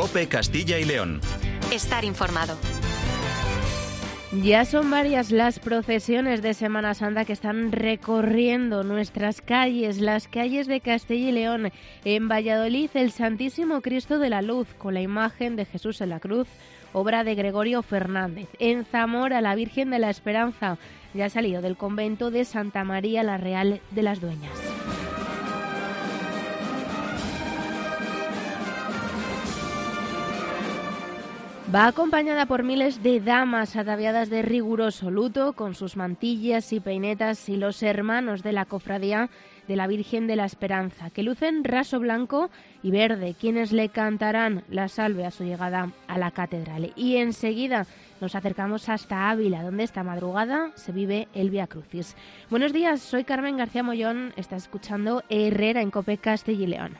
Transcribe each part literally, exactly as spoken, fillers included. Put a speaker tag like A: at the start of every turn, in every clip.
A: COPE Castilla y León.
B: Estar informado.
C: Ya son varias las procesiones de Semana Santa que están recorriendo nuestras calles, las calles de Castilla y León. En Valladolid, el Santísimo Cristo de la Luz, con la imagen de Jesús en la cruz, obra de Gregorio Fernández. En Zamora, la Virgen de la Esperanza, ya ha salido del convento de Santa María la Real de las Dueñas. Va acompañada por miles de damas ataviadas de riguroso luto, con sus mantillas y peinetas, y los hermanos de la cofradía de la Virgen de la Esperanza, que lucen raso blanco y verde, quienes le cantarán la salve a su llegada a la catedral. Y enseguida nos acercamos hasta Ávila, donde esta madrugada se vive el Vía Crucis. Buenos días, soy Carmen García Mollón, estás escuchando Herrera en COPE Castilla y León.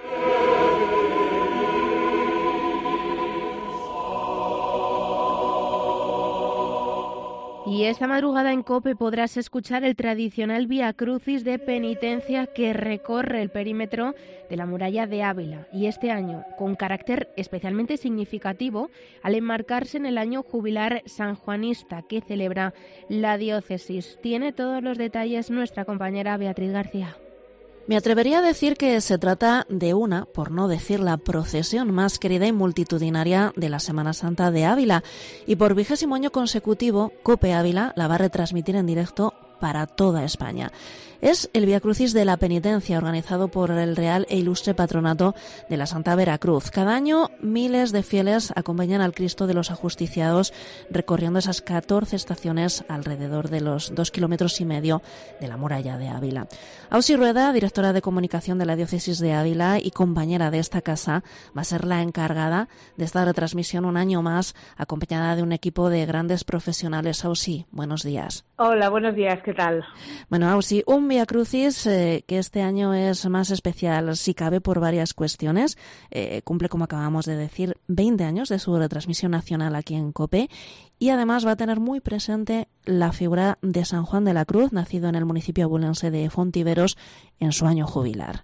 C: Y esta madrugada en COPE podrás escuchar el tradicional Vía Crucis de penitencia que recorre el perímetro de la muralla de Ávila, y este año con carácter especialmente significativo al enmarcarse en el año jubilar sanjuanista que celebra la diócesis. Tiene todos los detalles nuestra compañera Beatriz García.
D: Me atrevería a decir que se trata de una, por no decir la procesión más querida y multitudinaria de la Semana Santa de Ávila, y por vigésimo año consecutivo, COPE Ávila la va a retransmitir en directo para toda España. Es el Vía Crucis de la Penitencia, organizado por el Real e Ilustre Patronato de la Santa Veracruz. Cada año miles de fieles acompañan al Cristo de los Ajusticiados recorriendo esas catorce estaciones alrededor de los dos kilómetros y medio de la muralla de Ávila. Ausi Rueda, directora de comunicación de la Diócesis de Ávila y compañera de esta casa, va a ser la encargada de esta retransmisión un año más, acompañada de un equipo de grandes profesionales. Ausi, buenos días.
E: Hola, buenos días, ¿qué tal?
D: Bueno, Ausi, un Vía Crucis eh, que este año es más especial, si cabe, por varias cuestiones. Eh, cumple, como acabamos de decir, veinte años de su retransmisión nacional aquí en COPE, y además va a tener muy presente la figura de San Juan de la Cruz, nacido en el municipio abulense de Fontiveros, en su año jubilar.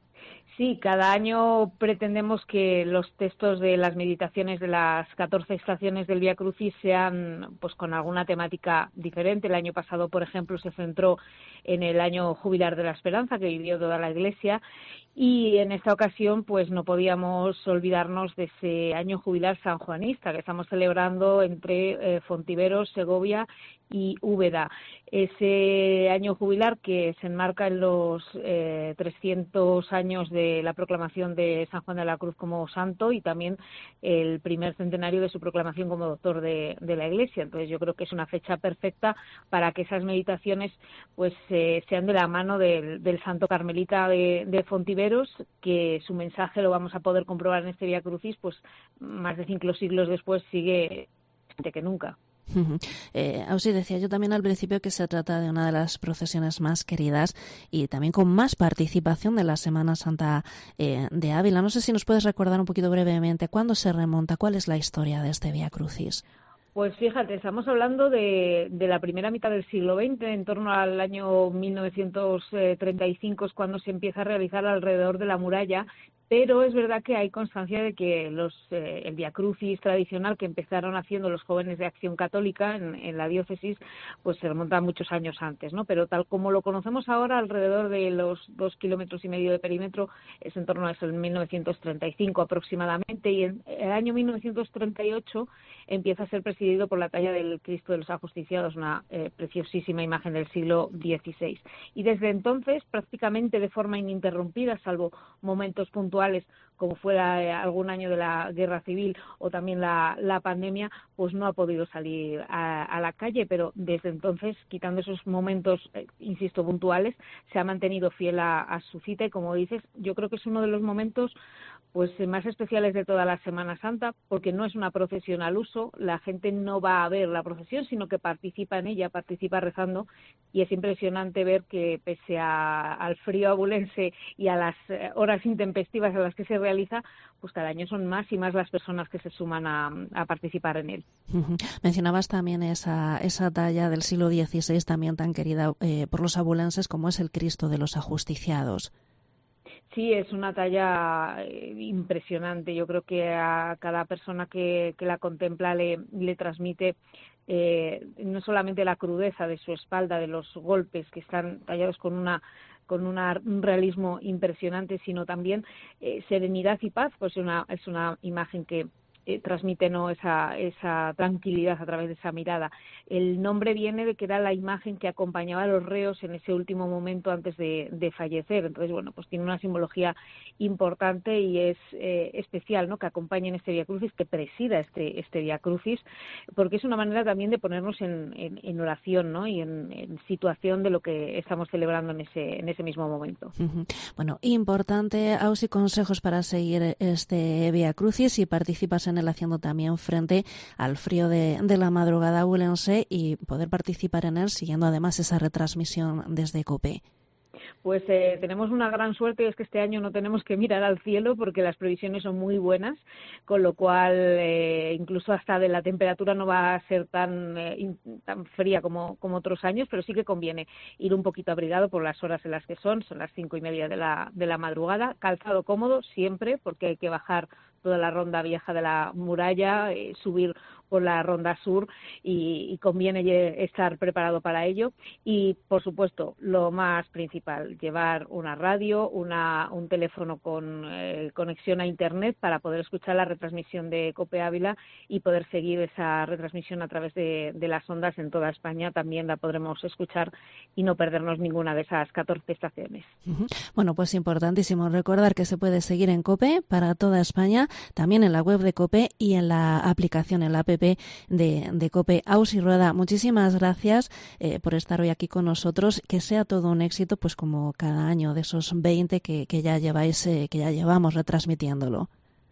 E: Sí, cada año pretendemos que los textos de las meditaciones de las catorce estaciones del Vía Crucis sean pues con alguna temática diferente. El año pasado, por ejemplo, se centró en el año jubilar de la Esperanza que vivió toda la Iglesia, y en esta ocasión pues no podíamos olvidarnos de ese año jubilar sanjuanista que estamos celebrando entre eh, Fontiveros, Segovia y Úbeda. Ese año jubilar que se enmarca en los eh, trescientos años de la proclamación de San Juan de la Cruz como santo, y también el primer centenario de su proclamación como doctor de, de la Iglesia. Entonces yo creo que es una fecha perfecta para que esas meditaciones pues eh, sean de la mano del, del santo carmelita de, de Fontiveros, que su mensaje lo vamos a poder comprobar en este Vía Crucis, pues más de cinco siglos después sigue de que nunca.
D: Uh-huh. Eh, Ausi, decía yo también al principio que se trata de una de las procesiones más queridas y también con más participación de la Semana Santa eh, de Ávila. No sé si nos puedes recordar un poquito brevemente cuándo se remonta, cuál es la historia de este Vía Crucis.
E: Pues fíjate, estamos hablando de, de la primera mitad del siglo veinte, en torno al año mil novecientos treinta y cinco es cuando se empieza a realizar alrededor de la muralla, pero es verdad que hay constancia de que los eh, el Vía Crucis tradicional que empezaron haciendo los jóvenes de Acción Católica en, en la diócesis, pues se remonta muchos años antes, ¿no? Pero tal como lo conocemos ahora, alrededor de los dos kilómetros y medio de perímetro, es en torno a eso, en mil novecientos treinta y cinco aproximadamente, y en el año mil novecientos treinta y ocho empieza a ser presidido por la talla del Cristo de los Ajusticiados, una eh, preciosísima imagen del siglo dieciséis. Y desde entonces, prácticamente de forma ininterrumpida, salvo momentos puntuales como fuera eh, algún año de la guerra civil o también la, la pandemia, pues no ha podido salir a, a la calle, pero desde entonces, quitando esos momentos, eh, insisto, puntuales, se ha mantenido fiel a, a su cita, y como dices, yo creo que es uno de los momentos pues más especiales de toda la Semana Santa, porque no es una procesión al uso, la gente no va a ver la procesión, sino que participa en ella, participa rezando, y es impresionante ver que pese a, al frío abulense y a las horas intempestivas a las que se realiza, pues cada año son más y más las personas que se suman a, a participar en él.
D: Uh-huh. Mencionabas también esa, esa talla del siglo dieciséis, también tan querida eh, por los abulenses, como es el Cristo de los Ajusticiados.
E: Sí, es una talla impresionante. Yo creo que a cada persona que, que la contempla le, le transmite eh, no solamente la crudeza de su espalda, de los golpes que están tallados con una con una, un realismo impresionante, sino también eh, serenidad y paz. Pues una, es una imagen que eh, transmite no esa, esa tranquilidad a través de esa mirada. El nombre viene de que era la imagen que acompañaba a los reos en ese último momento antes de, de fallecer. Entonces, bueno, pues tiene una simbología importante y es eh, especial, ¿no?, que acompañe en este Vía Crucis, que presida este, este Vía Crucis, porque es una manera también de ponernos en, en, en oración, ¿no?, y en, en situación de lo que estamos celebrando en ese, en ese mismo momento.
D: Uh-huh. Bueno, importante, Ausi, consejos para seguir este Vía Crucis, y participas en él haciendo también frente al frío de, de la madrugada abulense, y poder participar en él siguiendo además esa retransmisión desde COPE.
E: Pues eh, tenemos una gran suerte, y es que este año no tenemos que mirar al cielo porque las previsiones son muy buenas, con lo cual eh, incluso hasta de la temperatura no va a ser tan eh, in, tan fría como, como otros años, pero sí que conviene ir un poquito abrigado por las horas en las que son, son las cinco y media de la, de la madrugada, calzado cómodo siempre, porque hay que bajar toda la ronda vieja de la muralla, eh, subir por la ronda sur, y, y conviene estar preparado para ello. Y, por supuesto, lo más principal, llevar una radio, una, un teléfono con eh, conexión a Internet para poder escuchar la retransmisión de COPE Ávila y poder seguir esa retransmisión a través de, de las ondas en toda España. También la podremos escuchar y no perdernos ninguna de esas catorce estaciones.
D: Uh-huh. Bueno, pues importantísimo recordar que se puede seguir en COPE para toda España, también en la web de COPE y en la aplicación, en la app de, de COPE. Ausi Rueda, muchísimas gracias eh, por estar hoy aquí con nosotros. Que sea todo un éxito, pues como cada año de esos veinte que, que ya lleváis, eh, que ya llevamos retransmitiéndolo.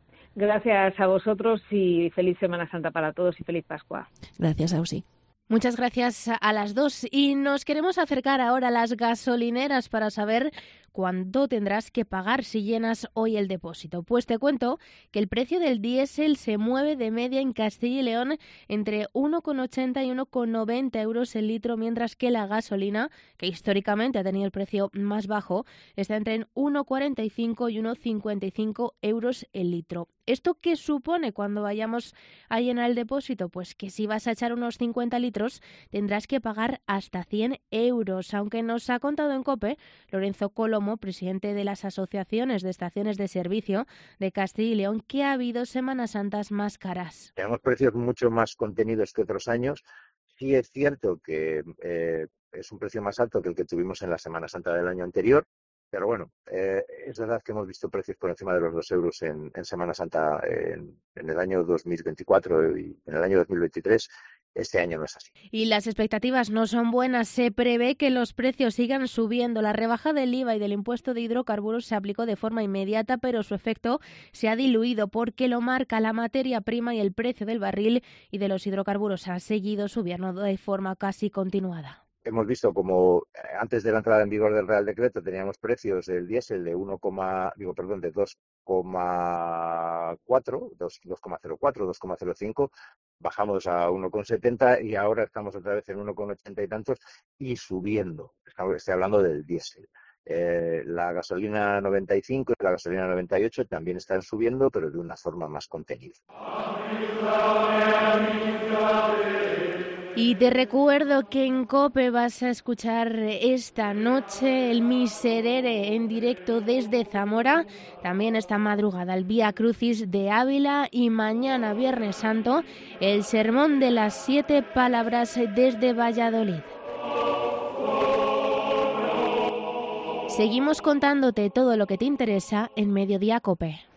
E: Gracias a vosotros y feliz Semana Santa para todos y feliz Pascua.
D: Gracias, Ausi.
C: Muchas gracias a las dos, y nos queremos acercar ahora a las gasolineras para saber cuánto tendrás que pagar si llenas hoy el depósito. Pues te cuento que el precio del diésel se mueve de media en Castilla y León entre uno con ochenta y uno con noventa euros el litro, mientras que la gasolina, que históricamente ha tenido el precio más bajo, está entre uno con cuarenta y cinco y uno con cincuenta y cinco euros el litro. ¿Esto qué supone cuando vayamos a llenar el depósito? Pues que si vas a echar unos cincuenta litros tendrás que pagar hasta cien euros, aunque nos ha contado en COPE Lorenzo Colomo, presidente de las asociaciones de estaciones de servicio de Castilla y León, que ha habido Semanas Santas más caras.
A: Tenemos precios mucho más contenidos que otros años. Sí es cierto que eh, es un precio más alto que el que tuvimos en la Semana Santa del año anterior, pero bueno, eh, es verdad que hemos visto precios por encima de los dos euros en, en Semana Santa en, en el año dos mil veinticuatro y en el año dos mil veintitrés. Este año no es así.
C: Y las expectativas no son buenas. Se prevé que los precios sigan subiendo. La rebaja del I V A y del impuesto de hidrocarburos se aplicó de forma inmediata, pero su efecto se ha diluido porque lo marca la materia prima, y el precio del barril y de los hidrocarburos ha seguido subiendo de forma casi continuada.
A: Hemos visto como antes de la entrada en vigor del Real Decreto teníamos precios del diésel de uno, digo, perdón, de dos coma cuatro, dos coma cero cuatro, dos coma cero cinco, bajamos a uno coma setenta y ahora estamos otra vez en uno coma ochenta y tantos y subiendo. Estoy hablando del diésel. Eh, la gasolina noventa y cinco y la gasolina noventa y ocho también están subiendo, pero de una forma más contenida.
C: Y te recuerdo que en COPE vas a escuchar esta noche el Miserere en directo desde Zamora, también esta madrugada el Vía Crucis de Ávila, y mañana Viernes Santo el Sermón de las Siete Palabras desde Valladolid. Seguimos contándote todo lo que te interesa en Mediodía COPE.